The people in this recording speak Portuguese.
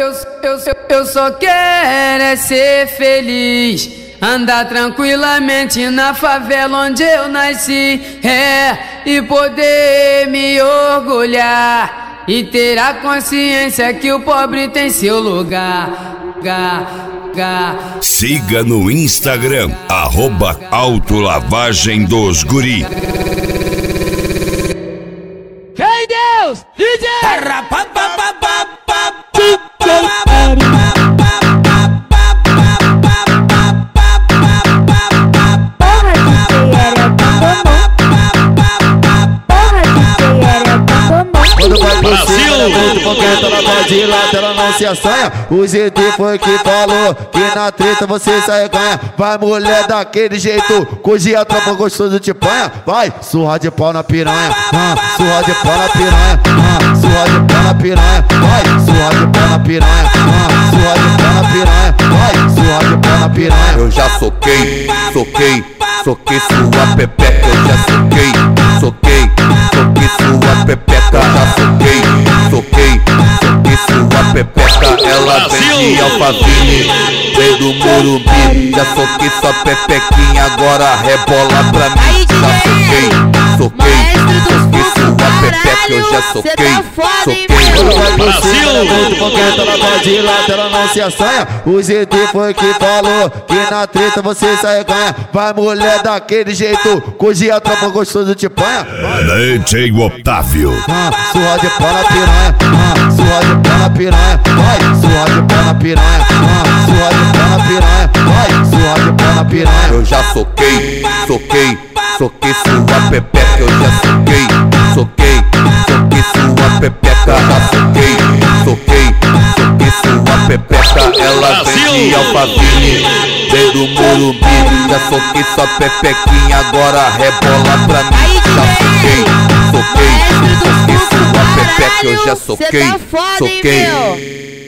Eu só quero é ser feliz, andar tranquilamente na favela onde eu nasci, e poder me orgulhar e ter a consciência que o pobre tem seu lugar. Siga no Instagram, @autolavagem2guri. Vem Deus, DJ! Quando vai pro cima, é muito coqueta, ela vai de lado, ela não se assanha. O GT foi que falou que na treta você sai ganha. Vai mulher daquele jeito, cuji a tropa gostoso te panha. Vai, surra de pau na piranha, surra de pau na piranha, surra de pau na piranha. Vai, surra de pau na piranha, surra de pau na piranha. Vai, surra de pau na piranha. Eu já soquei sua pepeca. Eu já soquei sua pepeca. Já soquei sua pepeca. Ela vem de Alphaville, vem do Morumbi. Já soquei sua pepequinha, agora rebola pra mim. Já soquei sua pepeca. Eu já soquei. Quando vai pro cima, é muito coqueta, ela vai de lado, ela não se assanha. O GT foi que falou que na treta você sai ganha. Vai mulher daquele jeito, cuji a tropa gostoso te panha. DJ Otávio. Surra de pau na piranha, surra de pau na piranha. Vai, surra de pau na piranha, surra de pau na piranha. Vai, surra de pau na piranha. Eu já soquei sua pepeca. Eu já soquei sua pepeca. Já soquei sua pepeca. Ela vem de Alphaville, vem do Morumbi. Já soquei sua pepequinha, agora rebola pra mim. Já soquei sua pepeca. Eu já soquei.